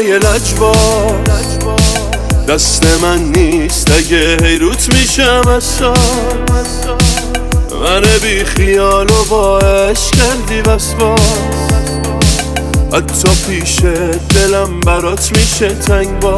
رویای لجباز دست من نیست اگه حیروت میشم از ساز من بی خیال و با عشق کردی وسواس حتی پیش دلم برات میشه تنگ باز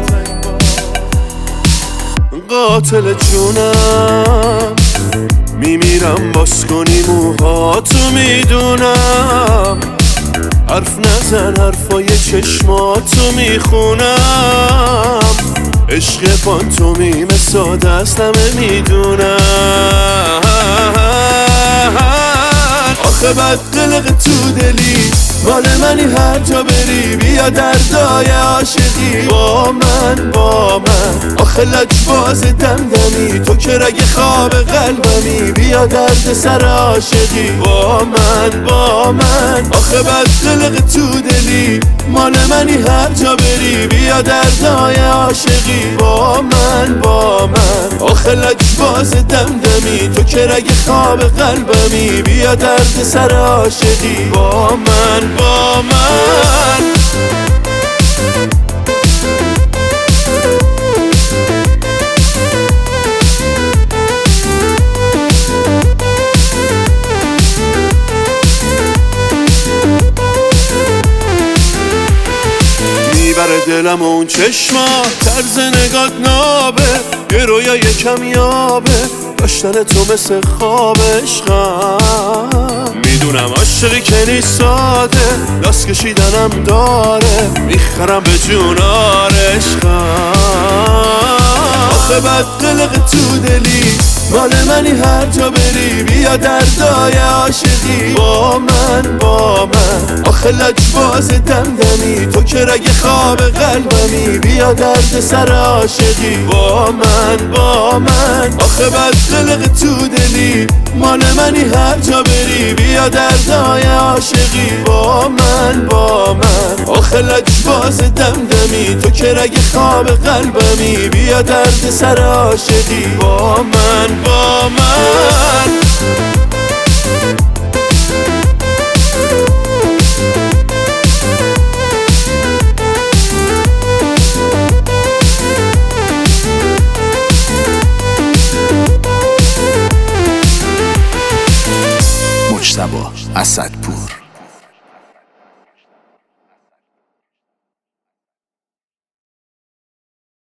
قاتل جونم میمیرم باز کنی موهاتو میدونم حرف نزن حرفای چشماتو میخونم عشق پانتومیم ساده است همه میدونم آخه بد قلق تو دلی مال منی هر جا بری بیا دردای عاشقی با من آخه لجباز دمدمی تو که رگ خواب قلبمی بیا درد سر عاشقی با من آخه بد قلق تو دلی مال منی هر جا بری بیا دردای عاشقی با من آخه لجباز دمدمی تو که رگ خواب قلبمی بیا درد سر عاشقی با من میبره دلم اون چشما طرز نگات نابه یه رویای کمیابه داشتن تو مثل خواب عشقم میدونم عاشقی که نیست ساده لاس کشیدنم داره میخرم به جونار عشقم آخه بد قلق تو دلی مال منی هر جا بری بیا دردای عاشقی با من آخه لجباز دمدمی تو که رگ خواب قلبمی بیا درد سر عاشقی با من آخه بد قلق تو دلی مال منی هر جا بری بیا دردای عاشقی با من آخه لجباز دمدمی تو که رگ خواب قلبمی بیا درد سر عاشقی با من